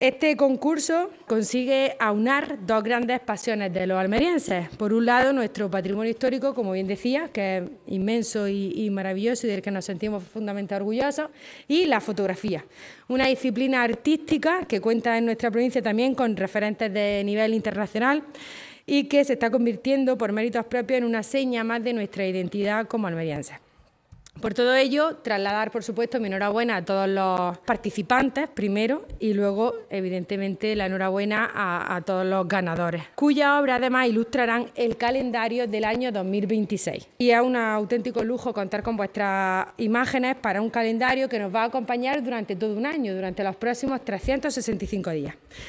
Este concurso consigue aunar dos grandes pasiones de los almerienses. Por un lado, nuestro patrimonio histórico, como bien decía, que es inmenso y maravilloso y del que nos sentimos profundamente orgullosos, y la fotografía, una disciplina artística que cuenta en nuestra provincia también con referentes de nivel internacional y que se está convirtiendo por méritos propios en una seña más de nuestra identidad como almerienses. Por todo ello, trasladar, por supuesto, mi enhorabuena a todos los participantes primero y luego, evidentemente, la enhorabuena a todos los ganadores, cuyas obras además ilustrarán el calendario del año 2026. Y es un auténtico lujo contar con vuestras imágenes para un calendario que nos va a acompañar durante todo un año, durante los próximos 365 días.